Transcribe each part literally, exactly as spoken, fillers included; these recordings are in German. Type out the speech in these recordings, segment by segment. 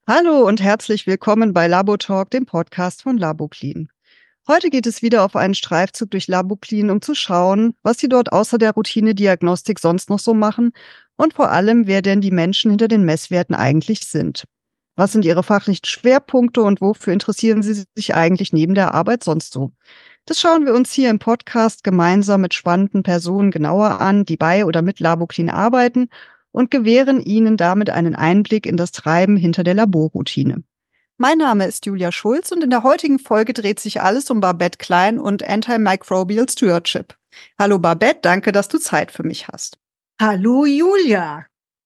Hallo und herzlich willkommen bei Labotalk, dem Podcast von LaboClean. Heute geht es wieder auf einen Streifzug durch LaboClean, um zu schauen, was sie dort außer der Routine-Diagnostik sonst noch so machen und vor allem, wer denn die Menschen hinter den Messwerten eigentlich sind. Was sind ihre fachlichen Schwerpunkte und wofür interessieren sie sich eigentlich neben der Arbeit sonst so? Das schauen wir uns hier im Podcast gemeinsam mit spannenden Personen genauer an, die bei oder mit LaboClean arbeiten und gewähren Ihnen damit einen Einblick in das Treiben hinter der Laborroutine. Mein Name ist Julia Schulz und in der heutigen Folge dreht sich alles um Babette Klein und Antimicrobial Stewardship. Hallo Babette, danke, dass du Zeit für mich hast. Hallo Julia,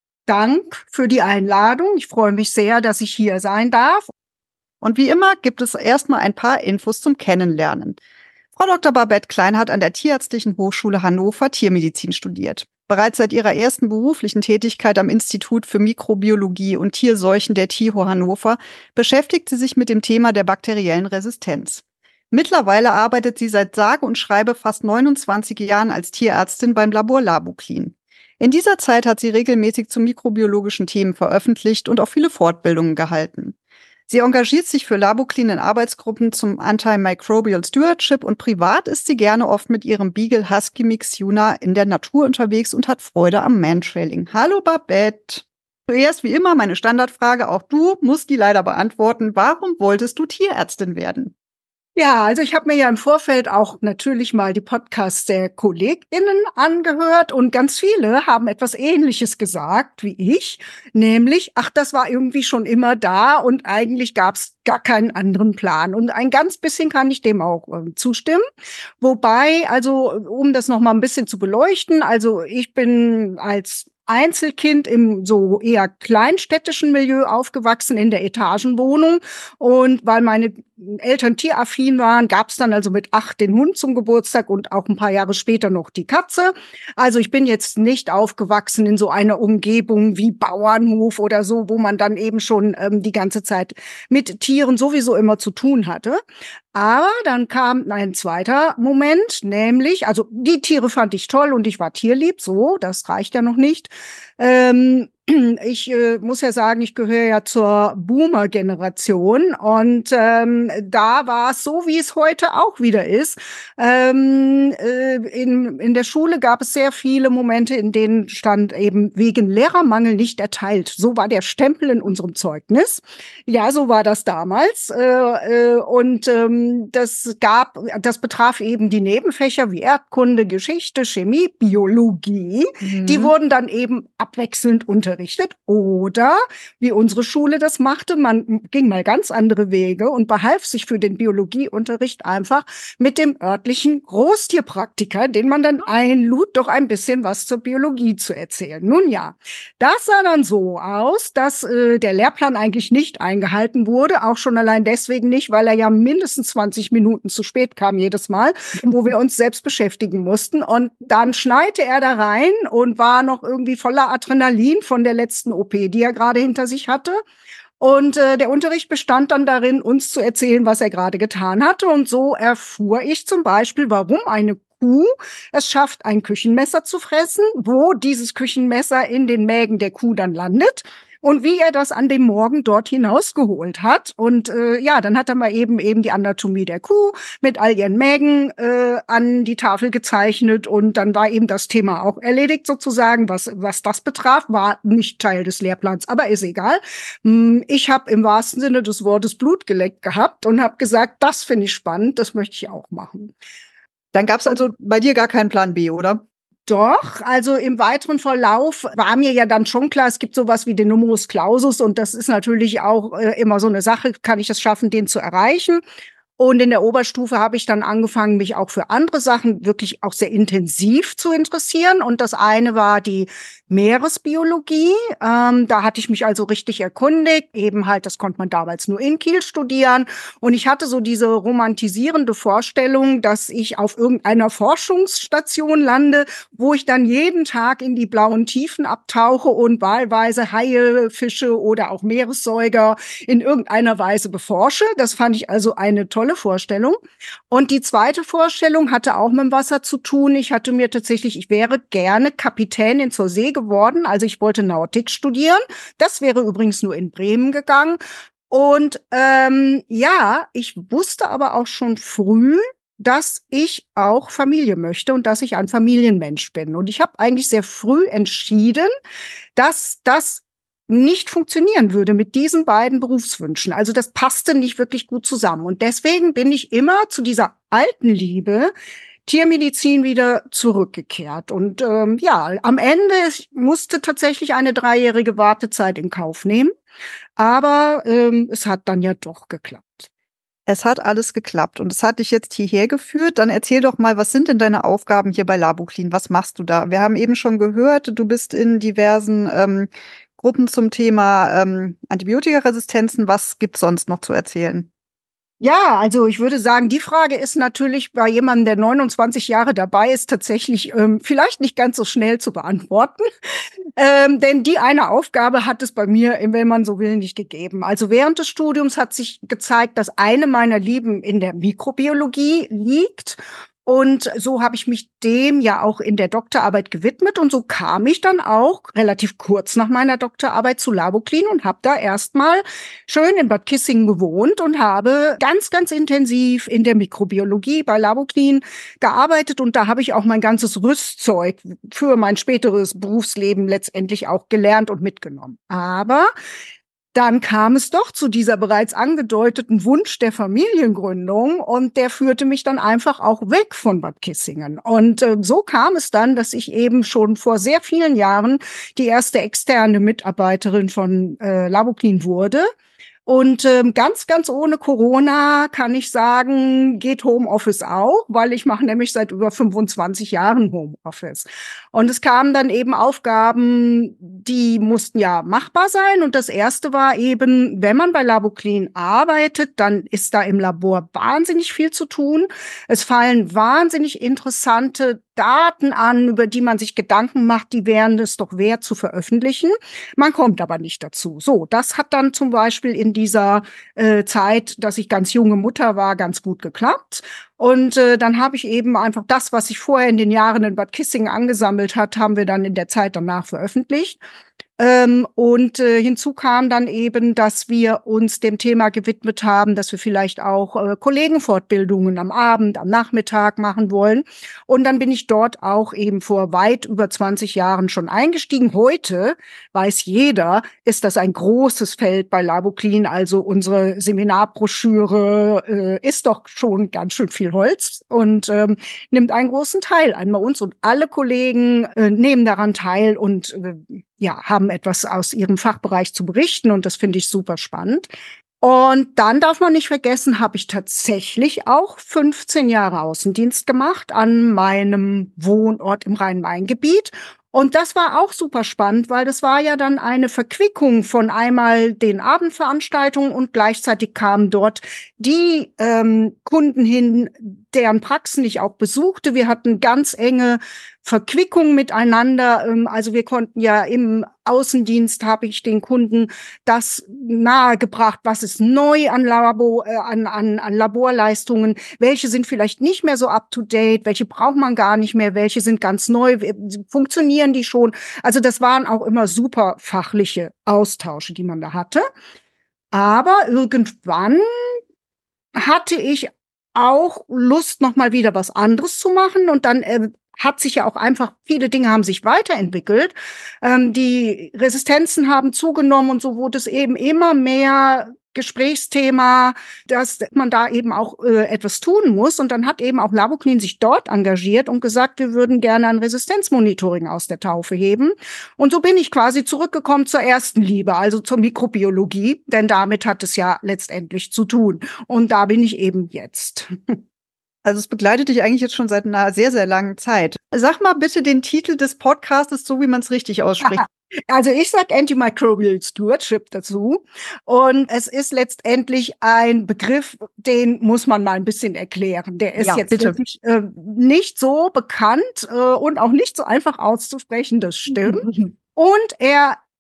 Dank für die Einladung. Ich freue mich sehr, dass ich hier sein darf. Und wie immer gibt es erstmal ein paar Infos zum Kennenlernen. Frau Doktor Babette Klein hat an der Tierärztlichen Hochschule Hannover Tiermedizin studiert. Bereits seit ihrer ersten beruflichen Tätigkeit am Institut für Mikrobiologie und Tierseuchen der T I H O Hannover beschäftigt sie sich mit dem Thema der bakteriellen Resistenz. Mittlerweile arbeitet sie seit sage und schreibe fast neunundzwanzig Jahren als Tierärztin beim Labor LaboClean. In dieser Zeit hat sie regelmäßig zu mikrobiologischen Themen veröffentlicht und auch viele Fortbildungen gehalten. Sie engagiert sich für LaboClean in Arbeitsgruppen zum Antimicrobial Stewardship und privat ist sie gerne oft mit ihrem Beagle Husky Mix Yuna in der Natur unterwegs und hat Freude am Mantrailing. Hallo Babette! Zuerst wie immer meine Standardfrage, auch du musst die leider beantworten. Warum wolltest du Tierärztin werden? Ja, also ich habe mir ja im Vorfeld auch natürlich mal die Podcasts der KollegInnen angehört und ganz viele haben etwas Ähnliches gesagt wie ich, nämlich, ach, das war irgendwie schon immer da und eigentlich gab es gar keinen anderen Plan. Und ein ganz bisschen kann ich dem auch äh, zustimmen. Wobei, also um das noch mal ein bisschen zu beleuchten, also ich bin als Einzelkind im so eher kleinstädtischen Milieu aufgewachsen, in der Etagenwohnung. Und weil meine Eltern tieraffin waren, gab es dann also mit acht den Hund zum Geburtstag und auch ein paar Jahre später noch die Katze. Also ich bin jetzt nicht aufgewachsen in so einer Umgebung wie Bauernhof oder so, wo man dann eben schon ähm, die ganze Zeit mit Tieren sowieso immer zu tun hatte. Aber dann kam ein zweiter Moment, nämlich, also die Tiere fand ich toll und ich war tierlieb, so, das reicht ja noch nicht. Ähm, ich äh, muss ja sagen, ich gehöre ja zur Boomer-Generation und ähm, da war es so, wie es heute auch wieder ist. Ähm, äh, in, in der Schule gab es sehr viele Momente, in denen stand eben wegen Lehrermangel nicht erteilt. So war der Stempel in unserem Zeugnis. Ja, so war das damals. Äh, äh, und ähm, das gab, das betraf eben die Nebenfächer wie Erdkunde, Geschichte, Chemie, Biologie. Mhm. Die wurden dann eben abwechselnd unterrichtet. Oder, wie unsere Schule das machte, man ging mal ganz andere Wege und behalf sich für den Biologieunterricht einfach mit dem örtlichen Großtierpraktiker, den man dann einlud, doch ein bisschen was zur Biologie zu erzählen. Nun ja, das sah dann so aus, dass äh, der Lehrplan eigentlich nicht eingehalten wurde, auch schon allein deswegen nicht, weil er ja mindestens zwanzig Minuten zu spät kam jedes Mal, wo wir uns selbst beschäftigen mussten. Und dann schneite er da rein und war noch irgendwie voller Adrenalin von der letzten O P, die er gerade hinter sich hatte. Und äh, der Unterricht bestand dann darin, uns zu erzählen, was er gerade getan hatte. Und so erfuhr ich zum Beispiel, warum eine Kuh es schafft, ein Küchenmesser zu fressen, wo dieses Küchenmesser in den Mägen der Kuh dann landet. Und wie er das an dem Morgen dort hinausgeholt hat. Und äh, ja, dann hat er mal eben eben die Anatomie der Kuh mit all ihren Mägen äh, an die Tafel gezeichnet. Und dann war eben das Thema auch erledigt sozusagen. Was, was das betraf, war nicht Teil des Lehrplans, aber ist egal. Ich habe im wahrsten Sinne des Wortes Blut geleckt gehabt und habe gesagt, das finde ich spannend, das möchte ich auch machen. Dann gab es also bei dir gar keinen Plan B, oder? Doch, also im weiteren Verlauf war mir ja dann schon klar, es gibt sowas wie den Numerus Clausus und das ist natürlich auch äh, immer so eine Sache, kann ich es schaffen, den zu erreichen? Und in der Oberstufe habe ich dann angefangen, mich auch für andere Sachen wirklich auch sehr intensiv zu interessieren. Und das eine war die Meeresbiologie. Ähm, da hatte ich mich also richtig erkundigt. Eben halt, das konnte man damals nur in Kiel studieren. Und ich hatte so diese romantisierende Vorstellung, dass ich auf irgendeiner Forschungsstation lande, wo ich dann jeden Tag in die blauen Tiefen abtauche und wahlweise Haie, Fische oder auch Meeressäuger in irgendeiner Weise beforsche. Das fand ich also eine tolle tolle Vorstellung. Und die zweite Vorstellung hatte auch mit dem Wasser zu tun. Ich hatte mir tatsächlich, ich wäre gerne Kapitänin zur See geworden. Also ich wollte Nautik studieren. Das wäre übrigens nur in Bremen gegangen. Und ähm, ja, ich wusste aber auch schon früh, dass ich auch Familie möchte und dass ich ein Familienmensch bin. Und ich habe eigentlich sehr früh entschieden, dass das nicht funktionieren würde mit diesen beiden Berufswünschen. Also das passte nicht wirklich gut zusammen. Und deswegen bin ich immer zu dieser alten Liebe Tiermedizin wieder zurückgekehrt. Und ähm, ja, am Ende ich musste tatsächlich eine dreijährige Wartezeit in Kauf nehmen. Aber ähm, es hat dann ja doch geklappt. Es hat alles geklappt und es hat dich jetzt hierher geführt. Dann erzähl doch mal, was sind denn deine Aufgaben hier bei Laboclean? Was machst du da? Wir haben eben schon gehört, du bist in diversen ähm, Gruppen zum Thema ähm, Antibiotikaresistenzen. Was gibt's sonst noch zu erzählen? Ja, also ich würde sagen, die Frage ist natürlich bei jemandem, der neunundzwanzig Jahre dabei ist, tatsächlich ähm, vielleicht nicht ganz so schnell zu beantworten. Ähm, denn die eine Aufgabe hat es bei mir, wenn man so will, nicht gegeben. Also während des Studiums hat sich gezeigt, dass eine meiner Lieben in der Mikrobiologie liegt. Und so habe ich mich dem ja auch in der Doktorarbeit gewidmet. Und so kam ich dann auch relativ kurz nach meiner Doktorarbeit zu Laboclean und habe da erstmal schön in Bad Kissingen gewohnt und habe ganz, ganz intensiv in der Mikrobiologie bei Laboclean gearbeitet. Und da habe ich auch mein ganzes Rüstzeug für mein späteres Berufsleben letztendlich auch gelernt und mitgenommen. Aber dann kam es doch zu dieser bereits angedeuteten Wunsch der Familiengründung und der führte mich dann einfach auch weg von Bad Kissingen. Und äh, so kam es dann, dass ich eben schon vor sehr vielen Jahren die erste externe Mitarbeiterin von äh, Laboclean wurde. Und ähm, ganz, ganz ohne Corona kann ich sagen, geht Homeoffice auch, weil ich mache nämlich seit über fünfundzwanzig Jahren Homeoffice. Und es kamen dann eben Aufgaben, die mussten ja machbar sein. Und das erste war eben, wenn man bei Laboclean arbeitet, dann ist da im Labor wahnsinnig viel zu tun. Es fallen wahnsinnig interessante Daten an, über die man sich Gedanken macht, die wären es doch wert zu veröffentlichen. Man kommt aber nicht dazu. So, das hat dann zum Beispiel in dieser äh, Zeit, dass ich ganz junge Mutter war, ganz gut geklappt. Und äh, dann habe ich eben einfach das, was sich vorher in den Jahren in Bad Kissingen angesammelt hat, haben wir dann in der Zeit danach veröffentlicht. Ähm, und äh, hinzu kam dann eben, dass wir uns dem Thema gewidmet haben, dass wir vielleicht auch äh, Kollegenfortbildungen am Abend, am Nachmittag machen wollen. Und dann bin ich dort auch eben vor weit über zwanzig Jahren schon eingestiegen. Heute weiß jeder, ist das ein großes Feld bei Laboclean. Also unsere Seminarbroschüre äh, ist doch schon ganz schön viel Holz und ähm, nimmt einen großen Teil ein bei uns. Und alle Kollegen äh, nehmen daran teil und äh, ja, haben etwas aus ihrem Fachbereich zu berichten und das finde ich super spannend. Und dann darf man nicht vergessen, habe ich tatsächlich auch fünfzehn Jahre Außendienst gemacht an meinem Wohnort im Rhein-Main-Gebiet. Und das war auch super spannend, weil das war ja dann eine Verquickung von einmal den Abendveranstaltungen und gleichzeitig kamen dort die ähm, Kunden hin, deren Praxen ich auch besuchte. Wir hatten ganz enge Verquickung miteinander. Also wir konnten ja im Außendienst, habe ich den Kunden das nahegebracht, was ist neu an Labo, äh, an, an, an Laborleistungen, welche sind vielleicht nicht mehr so up-to-date, welche braucht man gar nicht mehr, welche sind ganz neu, funktionieren die schon. Also das waren auch immer super fachliche Austausche, die man da hatte. Aber irgendwann hatte ich auch Lust, noch mal wieder was anderes zu machen und dann äh, hat sich ja auch einfach, viele Dinge haben sich weiterentwickelt. Ähm, die Resistenzen haben zugenommen und so wurde es eben immer mehr Gesprächsthema, dass man da eben auch äh, etwas tun muss. Und dann hat eben auch Laboclean sich dort engagiert und gesagt, wir würden gerne ein Resistenzmonitoring aus der Taufe heben. Und so bin ich quasi zurückgekommen zur ersten Liebe, also zur Mikrobiologie, denn damit hat es ja letztendlich zu tun. Und da bin ich eben jetzt. Also es begleitet dich eigentlich jetzt schon seit einer sehr, sehr langen Zeit. Sag mal bitte den Titel des Podcastes, so wie man es richtig ausspricht. Also ich sag Antimicrobial Stewardship dazu. Und es ist letztendlich ein Begriff, den muss man mal ein bisschen erklären. Der ist ja, jetzt wirklich, äh, nicht so bekannt äh, und auch nicht so einfach auszusprechen, das stimmt. Und er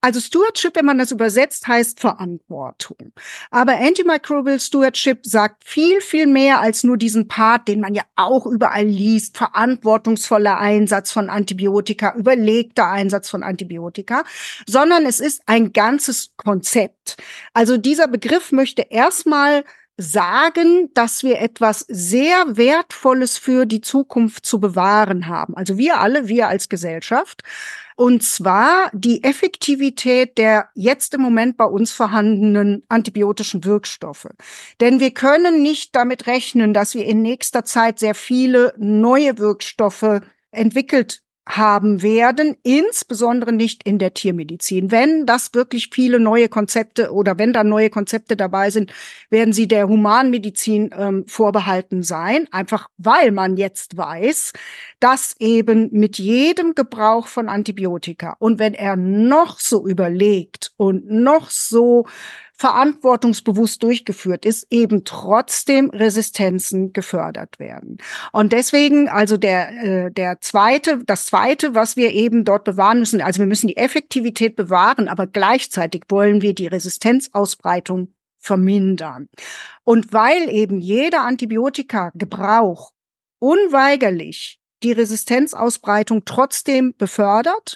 Also Stewardship, wenn man das übersetzt, heißt Verantwortung. Aber Antimicrobial Stewardship sagt viel, viel mehr als nur diesen Part, den man ja auch überall liest. Verantwortungsvoller Einsatz von Antibiotika, überlegter Einsatz von Antibiotika, sondern es ist ein ganzes Konzept. Also dieser Begriff möchte erstmal sagen, dass wir etwas sehr Wertvolles für die Zukunft zu bewahren haben. Also wir alle, wir als Gesellschaft. Und zwar die Effektivität der jetzt im Moment bei uns vorhandenen antibiotischen Wirkstoffe. Denn wir können nicht damit rechnen, dass wir in nächster Zeit sehr viele neue Wirkstoffe entwickelt haben werden, insbesondere nicht in der Tiermedizin. Wenn das wirklich viele neue Konzepte oder wenn da neue Konzepte dabei sind, werden sie der Humanmedizin ähm, vorbehalten sein, einfach weil man jetzt weiß, dass eben mit jedem Gebrauch von Antibiotika und wenn er noch so überlegt und noch so verantwortungsbewusst durchgeführt ist, eben trotzdem Resistenzen gefördert werden. Und deswegen, also der, äh, der zweite, das zweite, was wir eben dort bewahren müssen, also wir müssen die Effektivität bewahren, aber gleichzeitig wollen wir die Resistenzausbreitung vermindern. Und weil eben jeder Antibiotikagebrauch unweigerlich die Resistenzausbreitung trotzdem befördert,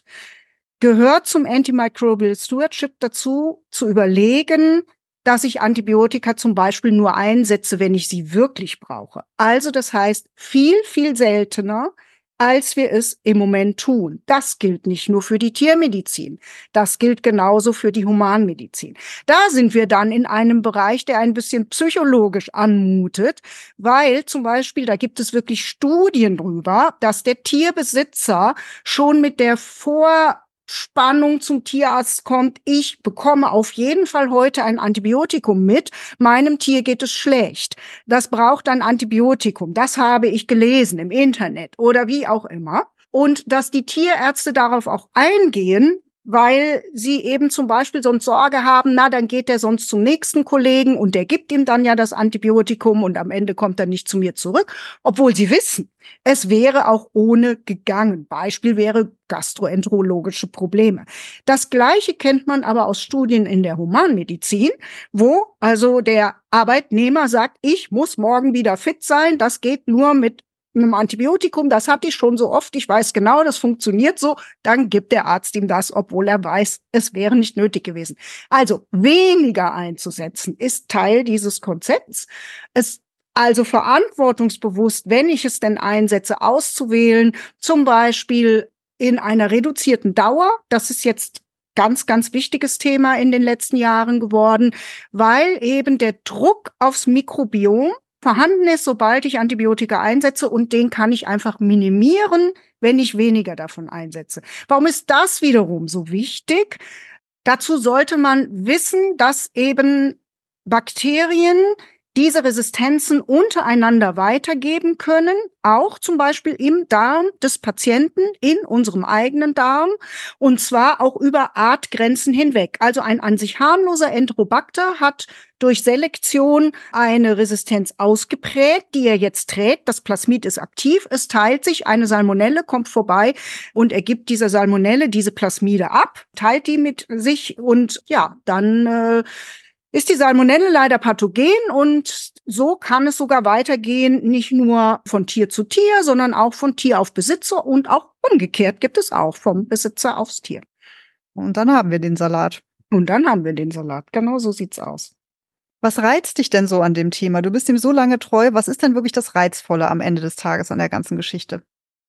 gehört zum Antimicrobial Stewardship dazu, zu überlegen, dass ich Antibiotika zum Beispiel nur einsetze, wenn ich sie wirklich brauche. Also das heißt, viel, viel seltener, als wir es im Moment tun. Das gilt nicht nur für die Tiermedizin, das gilt genauso für die Humanmedizin. Da sind wir dann in einem Bereich, der ein bisschen psychologisch anmutet, weil zum Beispiel, da gibt es wirklich Studien drüber, dass der Tierbesitzer schon mit der Vor Spannung zum Tierarzt kommt, ich bekomme auf jeden Fall heute ein Antibiotikum mit, meinem Tier geht es schlecht. Das braucht ein Antibiotikum, das habe ich gelesen im Internet oder wie auch immer. Und dass die Tierärzte darauf auch eingehen, weil sie eben zum Beispiel sonst Sorge haben, na, dann geht der sonst zum nächsten Kollegen und der gibt ihm dann ja das Antibiotikum und am Ende kommt er nicht zu mir zurück, obwohl sie wissen, es wäre auch ohne gegangen. Beispiel wäre gastroenterologische Probleme. Das Gleiche kennt man aber aus Studien in der Humanmedizin, wo also der Arbeitnehmer sagt, ich muss morgen wieder fit sein, das geht nur mit einem Antibiotikum, das hatte ich schon so oft, ich weiß genau, das funktioniert so, dann gibt der Arzt ihm das, obwohl er weiß, es wäre nicht nötig gewesen. Also weniger einzusetzen ist Teil dieses Konzepts. Es also verantwortungsbewusst, wenn ich es denn einsetze, auszuwählen, zum Beispiel in einer reduzierten Dauer. Das ist jetzt ganz, ganz wichtiges Thema in den letzten Jahren geworden, weil eben der Druck aufs Mikrobiom vorhanden ist, sobald ich Antibiotika einsetze und den kann ich einfach minimieren, wenn ich weniger davon einsetze. Warum ist das wiederum so wichtig? Dazu sollte man wissen, dass eben Bakterien diese Resistenzen untereinander weitergeben können, auch zum Beispiel im Darm des Patienten, in unserem eigenen Darm, und zwar auch über Artgrenzen hinweg. Also ein an sich harmloser Enterobacter hat durch Selektion eine Resistenz ausgeprägt, die er jetzt trägt. Das Plasmid ist aktiv, es teilt sich, eine Salmonelle kommt vorbei und er gibt dieser Salmonelle diese Plasmide ab, teilt die mit sich und ja, dann äh, ist die Salmonelle leider pathogen und so kann es sogar weitergehen, nicht nur von Tier zu Tier, sondern auch von Tier auf Besitzer und auch umgekehrt gibt es auch vom Besitzer aufs Tier. Und dann haben wir den Salat. Und dann haben wir den Salat. Genau so sieht's aus. Was reizt dich denn so an dem Thema? Du bist ihm so lange treu. Was ist denn wirklich das Reizvolle am Ende des Tages an der ganzen Geschichte?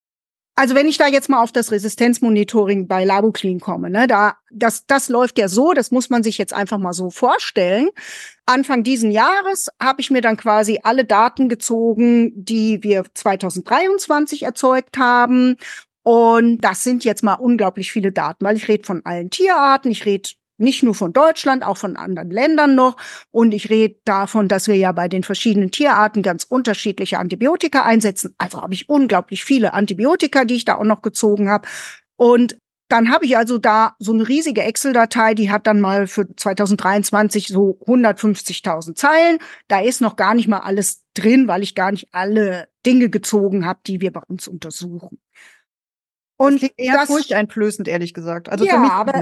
Also wenn ich da jetzt mal auf das Resistenzmonitoring bei Laboclean komme, ne, da das das läuft ja so, das muss man sich jetzt einfach mal so vorstellen. Anfang diesen Jahres habe ich mir dann quasi alle Daten gezogen, die wir zweitausenddreiundzwanzig erzeugt haben. Und das sind jetzt mal unglaublich viele Daten, weil ich rede von allen Tierarten, ich rede nicht nur von Deutschland, auch von anderen Ländern noch. Und ich rede davon, dass wir ja bei den verschiedenen Tierarten ganz unterschiedliche Antibiotika einsetzen. Also habe ich unglaublich viele Antibiotika, die ich da auch noch gezogen habe. Und dann habe ich also da so eine riesige Excel-Datei, die hat dann mal für zweitausenddreiundzwanzig so hundertfünfzigtausend Zeilen. Da ist noch gar nicht mal alles drin, weil ich gar nicht alle Dinge gezogen habe, die wir bei uns untersuchen. Und das klingt eher furchteinflößend, ehrlich gesagt. Also ja, für mich aber zumindest.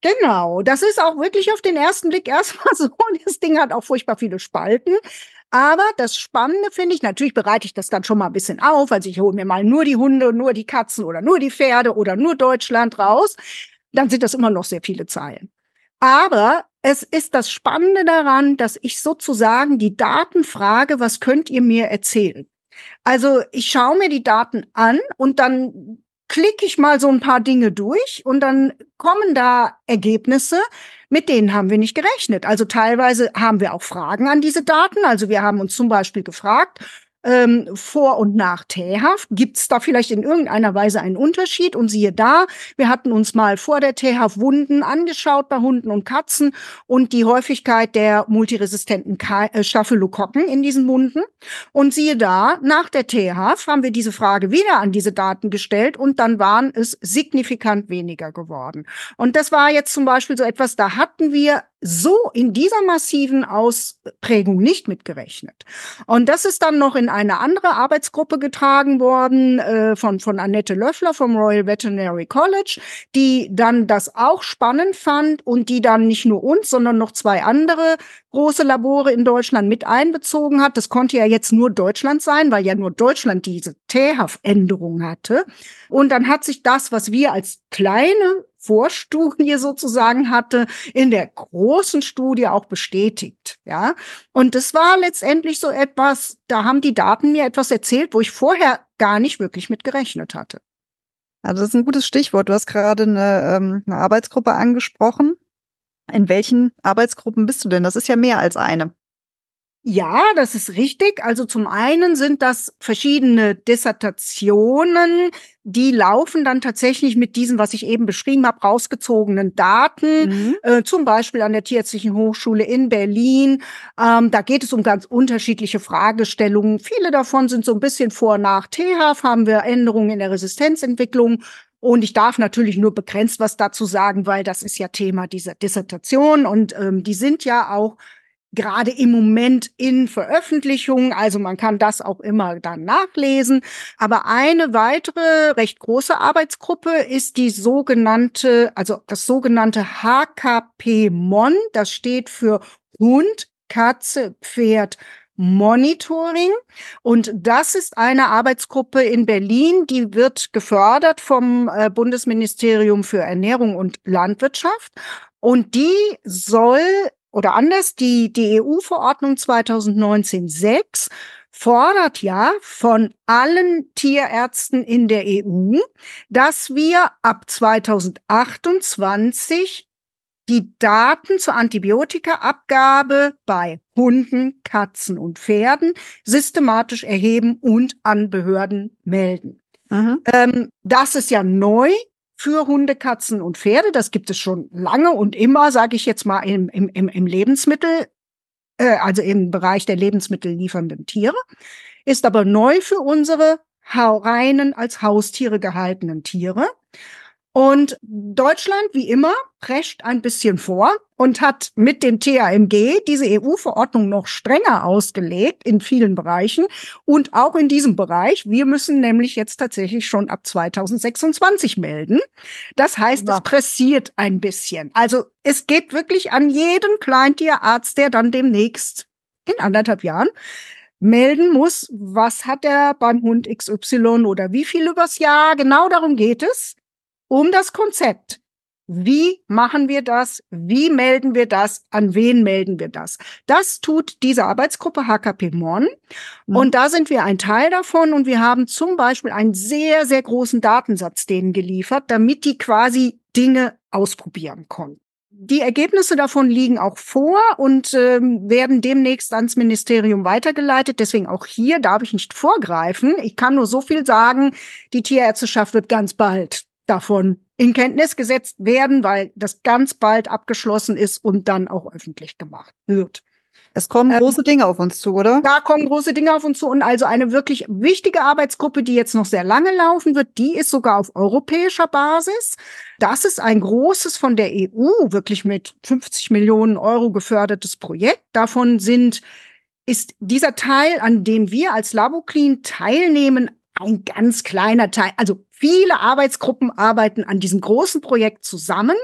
Genau, das ist auch wirklich auf den ersten Blick erstmal so. Das Ding hat auch furchtbar viele Spalten. Aber das Spannende finde ich, natürlich bereite ich das dann schon mal ein bisschen auf. Also ich hole mir mal nur die Hunde, nur die Katzen oder nur die Pferde oder nur Deutschland raus. Dann sind das immer noch sehr viele Zeilen. Aber es ist das Spannende daran, dass ich sozusagen die Daten frage, was könnt ihr mir erzählen? Also ich schaue mir die Daten an und dann klicke ich mal so ein paar Dinge durch und dann kommen da Ergebnisse, mit denen haben wir nicht gerechnet. Also teilweise haben wir auch Fragen an diese Daten. Also wir haben uns zum Beispiel gefragt, ähm, vor und nach T-Haft, gibt es da vielleicht in irgendeiner Weise einen Unterschied? Und siehe da, wir hatten uns mal vor der T-Haft Wunden angeschaut bei Hunden und Katzen und die Häufigkeit der multiresistenten Ka äh, Staphylokokken in diesen Wunden. Und siehe da, nach der T-Haft haben wir diese Frage wieder an diese Daten gestellt und dann waren es signifikant weniger geworden. Und das war jetzt zum Beispiel so etwas, da hatten wir so in dieser massiven Ausprägung nicht mitgerechnet. Und das ist dann noch in eine andere Arbeitsgruppe getragen worden äh, von, von Annette Löffler vom Royal Veterinary College, die dann das auch spannend fand und die dann nicht nur uns, sondern noch zwei andere große Labore in Deutschland mit einbezogen hat. Das konnte ja jetzt nur Deutschland sein, weil ja nur Deutschland diese T-Haft-Änderung hatte. Und dann hat sich das, was wir als kleine Vorstudie sozusagen hatte, in der großen Studie auch bestätigt, ja. Und das war letztendlich so etwas, da haben die Daten mir etwas erzählt, wo ich vorher gar nicht wirklich mit gerechnet hatte. Also das ist ein gutes Stichwort. Du hast gerade eine, ähm, eine Arbeitsgruppe angesprochen. In welchen Arbeitsgruppen bist du denn? Das ist ja mehr als eine. Ja, das ist richtig. Also zum einen sind das verschiedene Dissertationen, die laufen dann tatsächlich mit diesen, was ich eben beschrieben habe, rausgezogenen Daten, mhm. äh, zum Beispiel an der Tierärztlichen Hochschule in Berlin. Ähm, da geht es um ganz unterschiedliche Fragestellungen. Viele davon sind so ein bisschen vor- nach T-Haft, haben wir Änderungen in der Resistenzentwicklung. Und ich darf natürlich nur begrenzt was dazu sagen, weil das ist ja Thema dieser Dissertation und ähm, die sind ja auch gerade im Moment in Veröffentlichung, also man kann das auch immer dann nachlesen. Aber eine weitere recht große Arbeitsgruppe ist die sogenannte, also das sogenannte H K P M O N. Das steht für Hund, Katze, Pferd, Monitoring. Und das ist eine Arbeitsgruppe in Berlin, die wird gefördert vom äh, Bundesministerium für Ernährung und Landwirtschaft. Und die soll Oder anders, die, die E U-Verordnung zweitausendneunzehn sechs fordert ja von allen Tierärzten in der E U, dass wir ab zweitausendachtundzwanzig die Daten zur Antibiotikaabgabe bei Hunden, Katzen und Pferden systematisch erheben und an Behörden melden. Mhm. Ähm, das ist ja neu für Hunde, Katzen und Pferde. Das gibt es schon lange und immer, sage ich jetzt mal, im, im, im Lebensmittel, äh, also im Bereich der Lebensmittel liefernden Tiere, ist aber neu für unsere reinen als Haustiere gehaltenen Tiere. Und Deutschland, wie immer, prescht ein bisschen vor und hat mit dem T A M G diese E U-Verordnung noch strenger ausgelegt in vielen Bereichen und auch in diesem Bereich. Wir müssen nämlich jetzt tatsächlich schon ab zweitausendsechsundzwanzig melden. Das heißt, ja. Es pressiert ein bisschen. Also es geht wirklich an jeden Kleintierarzt, der dann demnächst in anderthalb Jahren melden muss, was hat er beim Hund X Y oder wie viel übers Jahr. Genau darum geht es. Um das Konzept. Wie machen wir das? Wie melden wir das? An wen melden wir das? Das tut diese Arbeitsgruppe H K P M O N. Mhm. Und da sind wir ein Teil davon. Und wir haben zum Beispiel einen sehr, sehr großen Datensatz denen geliefert, damit die quasi Dinge ausprobieren konnten. Die Ergebnisse davon liegen auch vor und ähm, werden demnächst ans Ministerium weitergeleitet. Deswegen auch hier darf ich nicht vorgreifen. Ich kann nur so viel sagen, die Tierärzteschaft wird ganz bald davon in Kenntnis gesetzt werden, weil das ganz bald abgeschlossen ist und dann auch öffentlich gemacht wird. Es kommen ähm, große Dinge auf uns zu, oder? Da kommen große Dinge auf uns zu und also eine wirklich wichtige Arbeitsgruppe, die jetzt noch sehr lange laufen wird, die ist sogar auf europäischer Basis. Das ist ein großes von der E U, wirklich mit fünfzig Millionen Euro gefördertes Projekt. Davon sind, ist dieser Teil, an dem wir als Laboclean teilnehmen, ein ganz kleiner Teil. Also viele Arbeitsgruppen arbeiten an diesem großen Projekt zusammen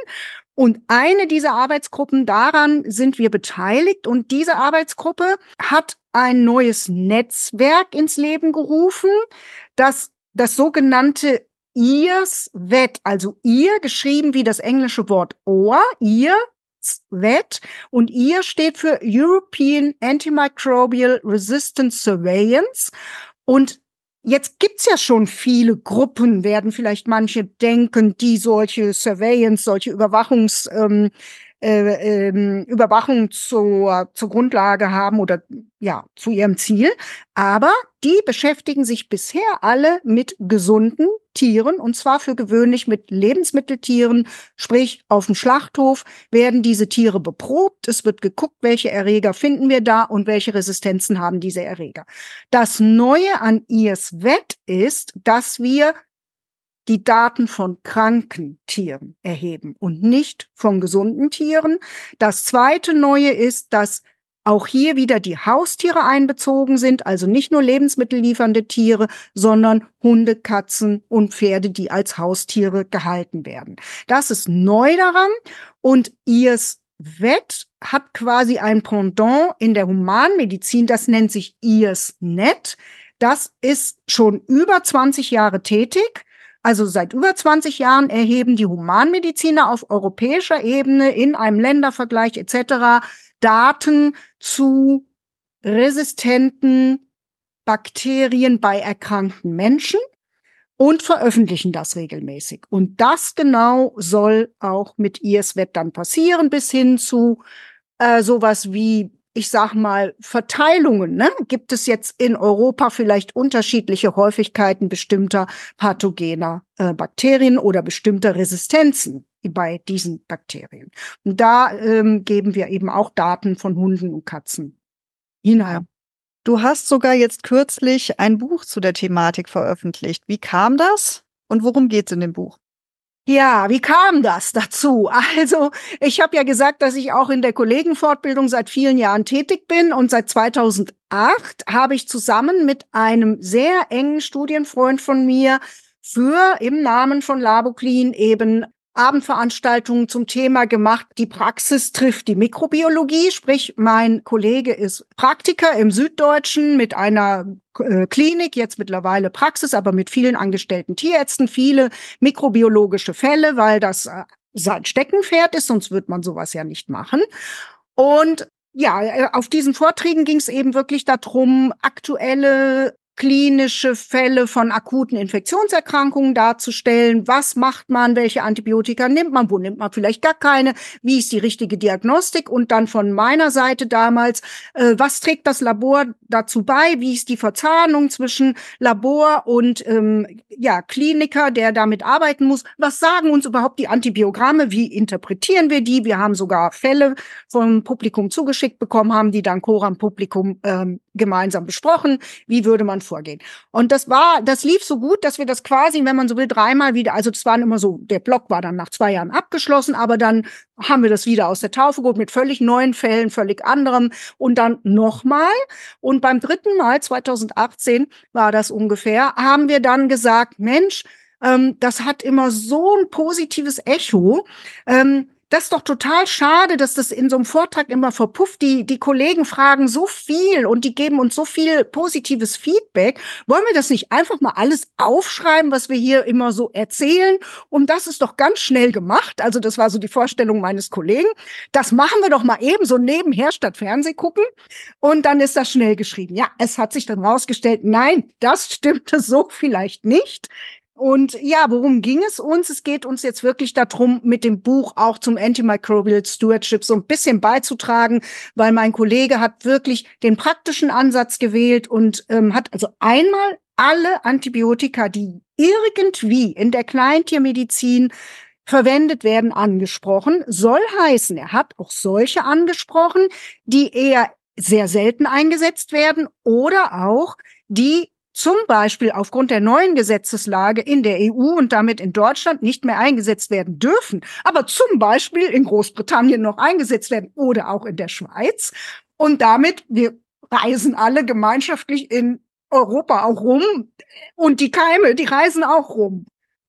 Und eine dieser Arbeitsgruppen, daran sind wir beteiligt. Und diese Arbeitsgruppe hat ein neues Netzwerk ins Leben gerufen, das das sogenannte E A R S-W E T, also E A R, geschrieben wie das englische Wort Ohr, E A R S-W E T. Und E A R steht für European Antimicrobial Resistance Surveillance. Und jetzt gibt's ja schon viele Gruppen, werden vielleicht manche denken, die solche Surveillance, solche Überwachungs, ähm, äh, ähm, Überwachung zur, zur Grundlage haben oder ja, zu ihrem Ziel. Aber die beschäftigen sich bisher alle mit gesunden Tieren, und zwar für gewöhnlich mit Lebensmitteltieren, sprich auf dem Schlachthof werden diese Tiere beprobt. Es wird geguckt, welche Erreger finden wir da und welche Resistenzen haben diese Erreger. Das Neue an E A R S-W E T ist, dass wir die Daten von kranken Tieren erheben und nicht von gesunden Tieren. Das zweite Neue ist, dass auch hier wieder die Haustiere einbezogen sind, also nicht nur lebensmittelliefernde Tiere, sondern Hunde, Katzen und Pferde, die als Haustiere gehalten werden. Das ist neu daran, und E A R S-W E T hat quasi ein Pendant in der Humanmedizin, das nennt sich E A R S-N E T. Das ist schon über zwanzig Jahre tätig. Also seit über zwanzig Jahren erheben die Humanmediziner auf europäischer Ebene in einem Ländervergleich et cetera Daten zu resistenten Bakterien bei erkrankten Menschen und veröffentlichen das regelmäßig. Und das genau soll auch mit E A R S-W E T dann passieren, bis hin zu äh, sowas wie, ich sag mal, Verteilungen, ne? Gibt es jetzt in Europa vielleicht unterschiedliche Häufigkeiten bestimmter pathogener äh, Bakterien oder bestimmter Resistenzen bei diesen Bakterien? Und da ähm, geben wir eben auch Daten von Hunden und Katzen hinein. Du hast sogar jetzt kürzlich ein Buch zu der Thematik veröffentlicht. Wie kam das und worum geht's in dem Buch? Ja, wie kam das dazu? Also, ich habe ja gesagt, dass ich auch in der Kollegenfortbildung seit vielen Jahren tätig bin, und seit zweitausendacht habe ich zusammen mit einem sehr engen Studienfreund von mir für im Namen von Laboclean eben Abendveranstaltungen zum Thema gemacht. Die Praxis trifft die Mikrobiologie, sprich mein Kollege ist Praktiker im Süddeutschen mit einer äh, Klinik, jetzt mittlerweile Praxis, aber mit vielen angestellten Tierärzten, viele mikrobiologische Fälle, weil das äh, sein Steckenpferd ist, sonst wird man sowas ja nicht machen. Und ja, auf diesen Vorträgen ging es eben wirklich darum, aktuelle klinische Fälle von akuten Infektionserkrankungen darzustellen. Was macht man? Welche Antibiotika nimmt man? Wo nimmt man vielleicht gar keine? Wie ist die richtige Diagnostik? Und dann von meiner Seite damals, äh, was trägt das Labor dazu bei? Wie ist die Verzahnung zwischen Labor und ähm, ja, Kliniker, der damit arbeiten muss? Was sagen uns überhaupt die Antibiogramme? Wie interpretieren wir die? Wir haben sogar Fälle vom Publikum zugeschickt bekommen, haben die dann Coram Publikum ähm, gemeinsam besprochen. Wie würde man vorgehen? Und das war, das lief so gut, dass wir das quasi, wenn man so will, dreimal wieder, also das waren immer so, der Block war dann nach zwei Jahren abgeschlossen, aber dann haben wir das wieder aus der Taufe geholt mit völlig neuen Fällen, völlig anderem, und dann nochmal. Und beim dritten Mal, zweitausendachtzehn war das ungefähr, haben wir dann gesagt, Mensch, ähm, das hat immer so ein positives Echo. Ähm, Das ist doch total schade, dass das in so einem Vortrag immer verpufft. Die, die Kollegen fragen so viel und die geben uns so viel positives Feedback. Wollen wir das nicht einfach mal alles aufschreiben, was wir hier immer so erzählen? Und das ist doch ganz schnell gemacht. Also das war so die Vorstellung meines Kollegen. Das machen wir doch mal eben so nebenher statt Fernseh gucken. Und dann ist das schnell geschrieben. Ja, es hat sich dann rausgestellt, nein, das stimmte so vielleicht nicht. Und ja, worum ging es uns? Es geht uns jetzt wirklich darum, mit dem Buch auch zum Antimicrobial Stewardship so ein bisschen beizutragen, weil mein Kollege hat wirklich den praktischen Ansatz gewählt und ähm, hat also einmal alle Antibiotika, die irgendwie in der Kleintiermedizin verwendet werden, angesprochen. Soll heißen, er hat auch solche angesprochen, die eher sehr selten eingesetzt werden oder auch die zum Beispiel aufgrund der neuen Gesetzeslage in der E U und damit in Deutschland nicht mehr eingesetzt werden dürfen, aber zum Beispiel in Großbritannien noch eingesetzt werden oder auch in der Schweiz. Und damit, wir reisen alle gemeinschaftlich in Europa auch rum und die Keime, die reisen auch rum.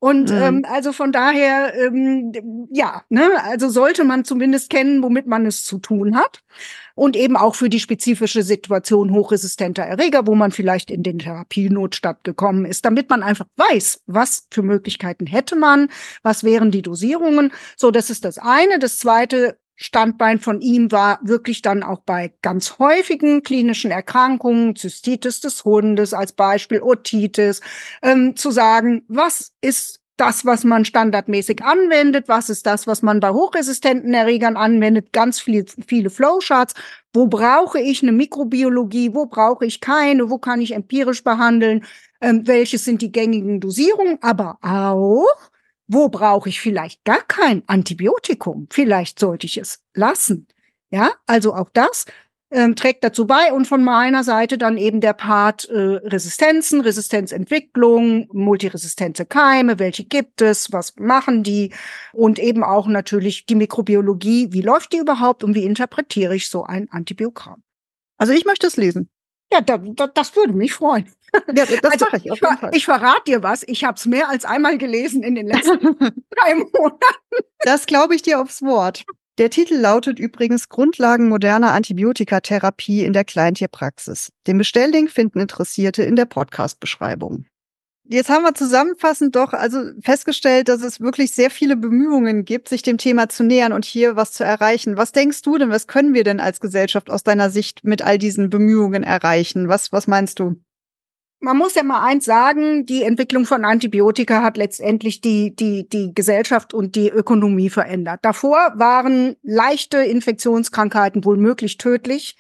Und Mhm. ähm, also von daher, ähm, ja, ne, also sollte man zumindest kennen, womit man es zu tun hat. Und eben auch für die spezifische Situation hochresistenter Erreger, wo man vielleicht in den Therapienotstand gekommen ist, damit man einfach weiß, was für Möglichkeiten hätte man, was wären die Dosierungen. So, das ist das eine. Das zweite Standbein von ihm war wirklich dann auch bei ganz häufigen klinischen Erkrankungen, Zystitis des Hundes als Beispiel, Otitis, ähm, zu sagen, was ist das, was man standardmäßig anwendet, was ist das, was man bei hochresistenten Erregern anwendet, ganz viel, viele Flowcharts. Wo brauche ich eine Mikrobiologie, wo brauche ich keine, wo kann ich empirisch behandeln, ähm, welches sind die gängigen Dosierungen, aber auch, wo brauche ich vielleicht gar kein Antibiotikum? Vielleicht sollte ich es lassen. Ja, also auch das ähm, trägt dazu bei. Und von meiner Seite dann eben der Part äh, Resistenzen, Resistenzentwicklung, multiresistente Keime, welche gibt es, was machen die? Und eben auch natürlich die Mikrobiologie, wie läuft die überhaupt und wie interpretiere ich so ein Antibiogramm? Also ich möchte es lesen. Ja, da, da, das würde mich freuen. Ja, das Also mache ich auf ich, jeden ver Fall. ich verrate dir was, ich habe es mehr als einmal gelesen in den letzten drei Monaten. Das glaube ich dir aufs Wort. Der Titel lautet übrigens Grundlagen moderner Antibiotikatherapie in der Kleintierpraxis. Den Bestelllink finden Interessierte in der Podcast-Beschreibung. Jetzt haben wir zusammenfassend doch also festgestellt, dass es wirklich sehr viele Bemühungen gibt, sich dem Thema zu nähern und hier was zu erreichen. Was denkst du denn, was können wir denn als Gesellschaft aus deiner Sicht mit all diesen Bemühungen erreichen? Was, was meinst du? Man muss ja mal eins sagen, die Entwicklung von Antibiotika hat letztendlich die, die, die Gesellschaft und die Ökonomie verändert. Davor waren leichte Infektionskrankheiten wohl möglich tödlich.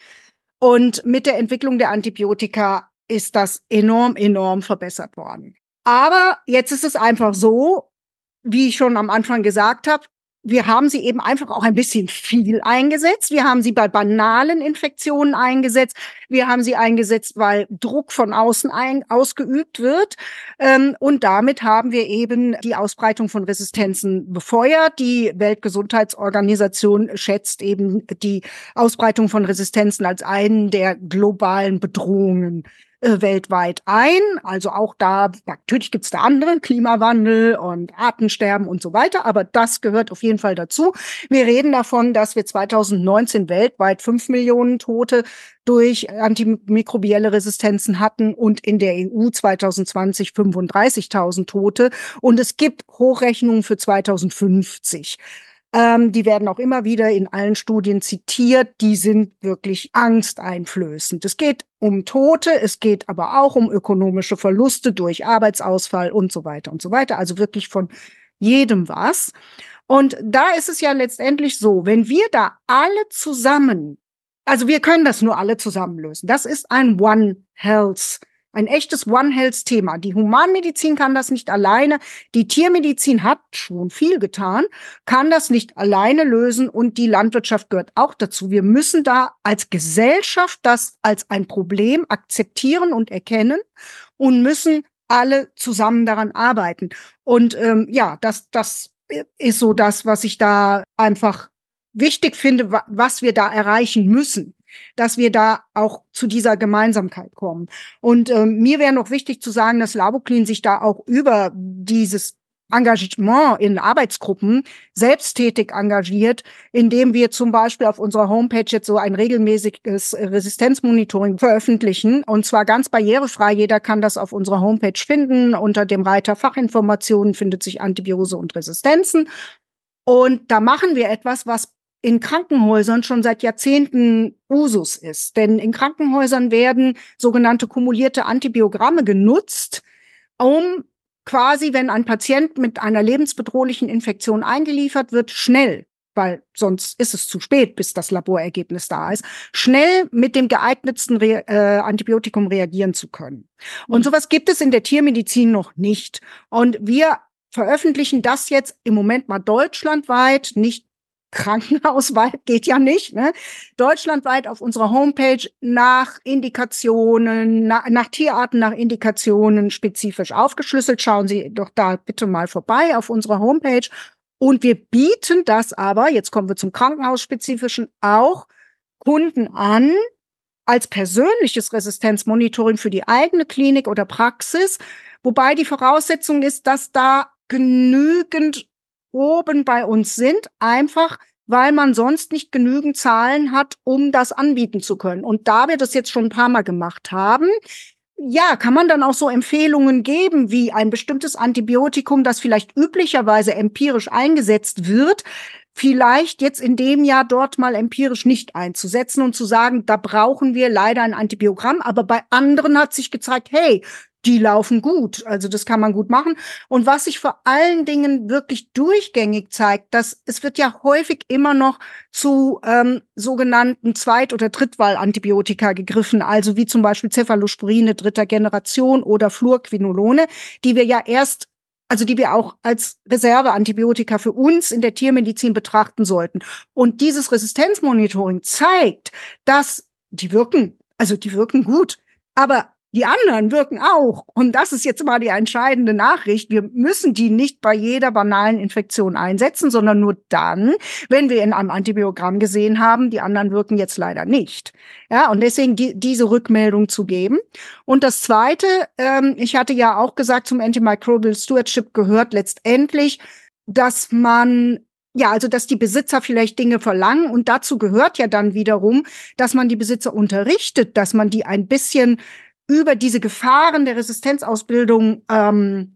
Und mit der Entwicklung der Antibiotika ist das enorm, enorm verbessert worden. Aber jetzt ist es einfach so, wie ich schon am Anfang gesagt habe, wir haben sie eben einfach auch ein bisschen viel eingesetzt. Wir haben sie bei banalen Infektionen eingesetzt. Wir haben sie eingesetzt, weil Druck von außen ein, ausgeübt wird. Ähm, und damit haben wir eben die Ausbreitung von Resistenzen befeuert. Die Weltgesundheitsorganisation schätzt eben die Ausbreitung von Resistenzen als einen der globalen Bedrohungen weltweit ein. Also auch da, natürlich gibt es da andere, Klimawandel und Artensterben und so weiter, aber das gehört auf jeden Fall dazu. Wir reden davon, dass wir zweitausendneunzehn weltweit fünf Millionen Tote durch antimikrobielle Resistenzen hatten und in der E U zweitausendzwanzig fünfunddreißigtausend Tote. Und es gibt Hochrechnungen für zweitausendfünfzig. Ähm, die werden auch immer wieder in allen Studien zitiert. Die sind wirklich angsteinflößend. Es geht um Tote, es geht aber auch um ökonomische Verluste durch Arbeitsausfall und so weiter und so weiter. Also wirklich von jedem was. Und da ist es ja letztendlich so, wenn wir da alle zusammen, also wir können das nur alle zusammen lösen. Das ist ein One Health. Ein echtes One-Health-Thema. Die Humanmedizin kann das nicht alleine. Die Tiermedizin hat schon viel getan, kann das nicht alleine lösen und die Landwirtschaft gehört auch dazu. Wir müssen da als Gesellschaft das als ein Problem akzeptieren und erkennen und müssen alle zusammen daran arbeiten. Und ähm, ja, das, das ist so das, was ich da einfach wichtig finde, was wir da erreichen müssen, dass wir da auch zu dieser Gemeinsamkeit kommen. Und ähm, mir wäre noch wichtig zu sagen, dass Laboclean sich da auch über dieses Engagement in Arbeitsgruppen selbsttätig engagiert, indem wir zum Beispiel auf unserer Homepage jetzt so ein regelmäßiges Resistenzmonitoring veröffentlichen, und zwar ganz barrierefrei. Jeder kann das auf unserer Homepage finden. Unter dem Reiter Fachinformationen findet sich Antibiose und Resistenzen. Und da machen wir etwas, was in Krankenhäusern schon seit Jahrzehnten Usus ist. Denn in Krankenhäusern werden sogenannte kumulierte Antibiogramme genutzt, um quasi, wenn ein Patient mit einer lebensbedrohlichen Infektion eingeliefert wird, schnell, weil sonst ist es zu spät, bis das Laborergebnis da ist, schnell mit dem geeignetsten Re äh, Antibiotikum reagieren zu können. Und mhm. sowas gibt es in der Tiermedizin noch nicht. Und wir veröffentlichen das jetzt im Moment mal deutschlandweit, nicht krankenhausweit, geht ja nicht, ne? Deutschlandweit auf unserer Homepage nach Indikationen, nach, nach Tierarten, nach Indikationen spezifisch aufgeschlüsselt. Schauen Sie doch da bitte mal vorbei auf unserer Homepage. Und wir bieten das aber, jetzt kommen wir zum Krankenhausspezifischen, auch Kunden an, als persönliches Resistenzmonitoring für die eigene Klinik oder Praxis, wobei die Voraussetzung ist, dass da genügend oben bei uns sind, einfach weil man sonst nicht genügend Zahlen hat, um das anbieten zu können. Und da wir das jetzt schon ein paar Mal gemacht haben, ja, kann man dann auch so Empfehlungen geben, wie ein bestimmtes Antibiotikum, das vielleicht üblicherweise empirisch eingesetzt wird, vielleicht jetzt in dem Jahr dort mal empirisch nicht einzusetzen und zu sagen, da brauchen wir leider ein Antibiogramm. Aber bei anderen hat sich gezeigt, hey, die laufen gut. Also das kann man gut machen. Und was sich vor allen Dingen wirklich durchgängig zeigt, dass es wird ja häufig immer noch zu ähm, sogenannten Zweit- oder Drittwahl-Antibiotika gegriffen, also wie zum Beispiel Cephalosporine dritter Generation oder Fluorquinolone, die wir ja erst also die wir auch als Reserveantibiotika für uns in der Tiermedizin betrachten sollten. Und dieses Resistenzmonitoring zeigt, dass die wirken, also die wirken gut, aber die anderen wirken auch. Und das ist jetzt mal die entscheidende Nachricht. Wir müssen die nicht bei jeder banalen Infektion einsetzen, sondern nur dann, wenn wir in einem Antibiogramm gesehen haben, die anderen wirken jetzt leider nicht. Ja, und deswegen die, diese Rückmeldung zu geben. Und das Zweite, ähm, ich hatte ja auch gesagt, zum Antimicrobial Stewardship gehört letztendlich, dass man Ja, also dass die Besitzer vielleicht Dinge verlangen. Und dazu gehört ja dann wiederum, dass man die Besitzer unterrichtet, dass man die ein bisschen über diese Gefahren der Resistenzausbildung ähm,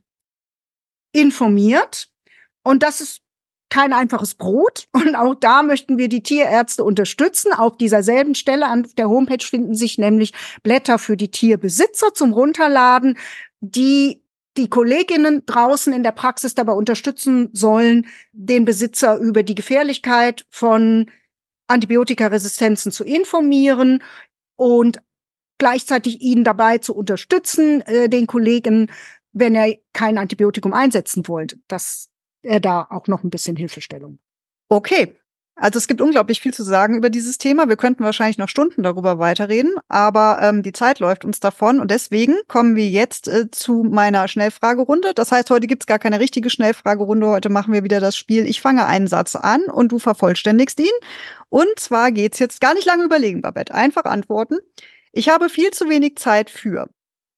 informiert. Und das ist kein einfaches Brot. Und auch da möchten wir die Tierärzte unterstützen. Auf dieser selben Stelle an der Homepage finden sich nämlich Blätter für die Tierbesitzer zum Runterladen, die die Kolleginnen draußen in der Praxis dabei unterstützen sollen, den Besitzer über die Gefährlichkeit von Antibiotikaresistenzen zu informieren und gleichzeitig ihn dabei zu unterstützen, äh, den Kollegen, wenn er kein Antibiotikum einsetzen wollte, dass er da auch noch ein bisschen Hilfestellung. Okay. Also es gibt unglaublich viel zu sagen über dieses Thema. Wir könnten wahrscheinlich noch Stunden darüber weiterreden, aber ähm, die Zeit läuft uns davon und deswegen kommen wir jetzt äh, zu meiner Schnellfragerunde. Das heißt, heute gibt's gar keine richtige Schnellfragerunde. Heute machen wir wieder das Spiel, ich fange einen Satz an und du vervollständigst ihn. Und zwar geht's jetzt gar nicht lange überlegen, Babette. Einfach antworten. Ich habe viel zu wenig Zeit für.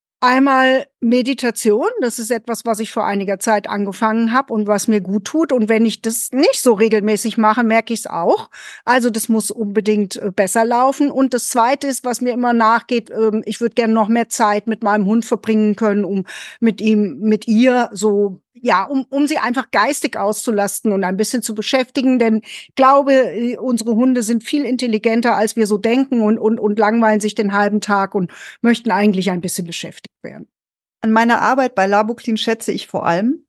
Einmal Meditation, das ist etwas, was ich vor einiger Zeit angefangen habe und was mir gut tut. Und wenn ich das nicht so regelmäßig mache, merke ich es auch. Also das muss unbedingt äh, besser laufen. Und das Zweite ist, was mir immer nachgeht, ähm, ich würde gerne noch mehr Zeit mit meinem Hund verbringen können, um mit ihm, mit ihr so, ja, um, um sie einfach geistig auszulasten und ein bisschen zu beschäftigen. Denn ich glaube, äh, unsere Hunde sind viel intelligenter, als wir so denken und, und, und langweilen sich den halben Tag und möchten eigentlich ein bisschen beschäftigt werden. An meiner Arbeit bei Laboclean schätze ich vor allem,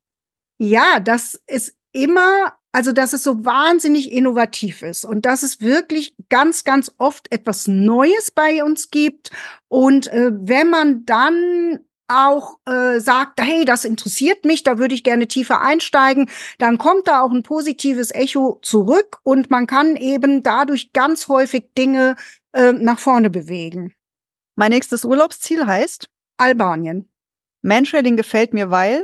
Ja, dass es immer, also dass es so wahnsinnig innovativ ist und dass es wirklich ganz, ganz oft etwas Neues bei uns gibt. Und äh, wenn man dann auch äh, sagt, hey, das interessiert mich, da würde ich gerne tiefer einsteigen, dann kommt da auch ein positives Echo zurück und man kann eben dadurch ganz häufig Dinge äh, nach vorne bewegen. mein nächstes Urlaubsziel heißt, Albanien. Mantrailing gefällt mir, weil,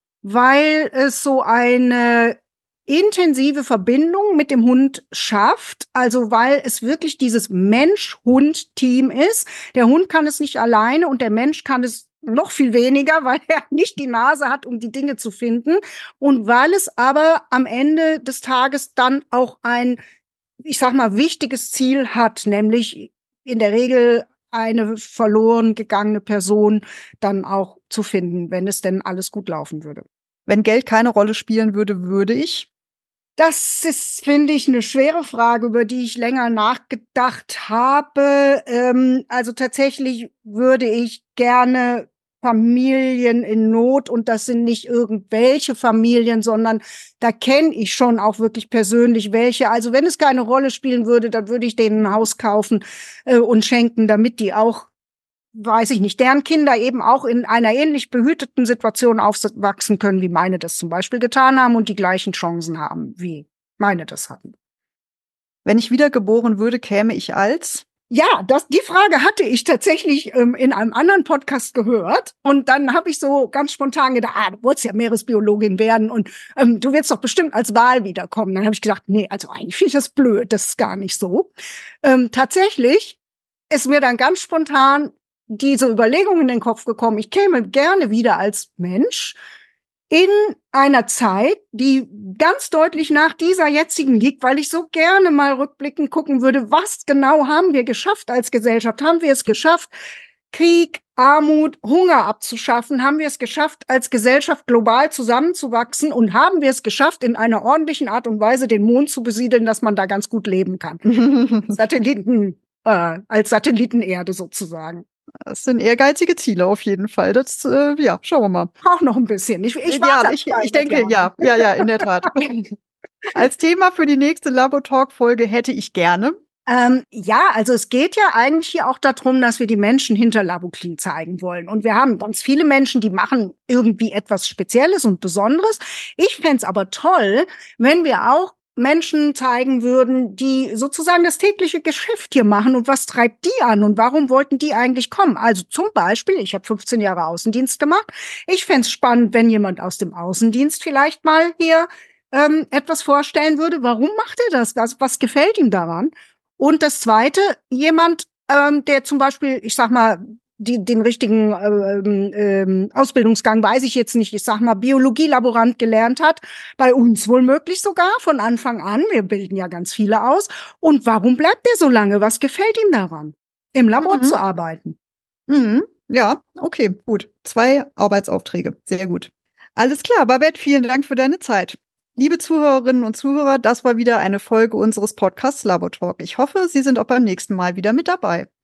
weil es so eine intensive Verbindung mit dem Hund schafft, also weil es wirklich dieses Mensch-Hund-Team ist. Der Hund kann es nicht alleine und der Mensch kann es noch viel weniger, weil er nicht die Nase hat, um die Dinge zu finden. Und weil es aber am Ende des Tages dann auch ein, ich sag mal, wichtiges Ziel hat, nämlich in der Regel eine verloren gegangene Person dann auch zu finden, wenn es denn alles gut laufen würde. wenn Geld keine Rolle spielen würde, würde ich. Das ist, finde ich, eine schwere Frage, über die ich länger nachgedacht habe. Ähm, also tatsächlich würde ich gerne Familien in Not, und das sind nicht irgendwelche Familien, sondern da kenne ich schon auch wirklich persönlich welche. Also wenn es keine Rolle spielen würde, dann würde ich denen ein Haus kaufen äh, und schenken, damit die auch, weiß ich nicht, deren Kinder eben auch in einer ähnlich behüteten Situation aufwachsen können, wie meine das zum Beispiel getan haben und die gleichen Chancen haben, wie meine das hatten. Wenn ich wiedergeboren würde, käme ich als. Ja, das, die Frage hatte ich tatsächlich ähm, in einem anderen Podcast gehört. Und dann habe ich so ganz spontan gedacht, ah, du wolltest ja Meeresbiologin werden und ähm, du wirst doch bestimmt als Wal wiederkommen. Dann habe ich gedacht, nee, also eigentlich finde ich das blöd, das ist gar nicht so. Ähm, tatsächlich ist mir dann ganz spontan diese Überlegung in den Kopf gekommen, ich käme gerne wieder als Mensch, in einer Zeit, die ganz deutlich nach dieser jetzigen liegt, weil ich so gerne mal rückblickend gucken würde, was genau haben wir geschafft als Gesellschaft? Haben wir es geschafft, Krieg, Armut, Hunger abzuschaffen? Haben wir es geschafft, als Gesellschaft global zusammenzuwachsen? Und haben wir es geschafft, in einer ordentlichen Art und Weise den Mond zu besiedeln, dass man da ganz gut leben kann? Satelliten, äh, als Satellitenerde sozusagen. Das sind ehrgeizige Ziele auf jeden Fall. Das, äh, ja, schauen wir mal. Auch noch ein bisschen. Ich, ich, ja, ich, ich denke, ja, ja, ja, in der Tat. Als Thema für die nächste Labotalk-Folge hätte ich gerne. Ähm, ja, also es geht ja eigentlich hier auch darum, dass wir die Menschen hinter Laboclean zeigen wollen. Und wir haben ganz viele Menschen, die machen irgendwie etwas Spezielles und Besonderes. Ich fände es aber toll, wenn wir auch Menschen zeigen würden, die sozusagen das tägliche Geschäft hier machen und was treibt die an und warum wollten die eigentlich kommen? Also zum Beispiel, ich habe fünfzehn Jahre Außendienst gemacht. Ich fände es spannend, wenn jemand aus dem Außendienst vielleicht mal hier ähm, etwas vorstellen würde. Warum macht er das? Was, was gefällt ihm daran? Und das Zweite, jemand, ähm, der zum Beispiel, ich sag mal, die, den richtigen ähm, ähm, Ausbildungsgang weiß ich jetzt nicht, ich sag mal, Biologielaborant gelernt hat, bei uns wohl möglich sogar von Anfang an, wir bilden ja ganz viele aus. Und warum bleibt der so lange? Was gefällt ihm daran, im Labor mhm. zu arbeiten? Mhm. Ja, okay, gut. Zwei Arbeitsaufträge, sehr gut. Alles klar, Babette, vielen Dank für deine Zeit. Liebe Zuhörerinnen und Zuhörer, das war wieder eine Folge unseres Podcasts Labotalk. Ich hoffe, Sie sind auch beim nächsten Mal wieder mit dabei.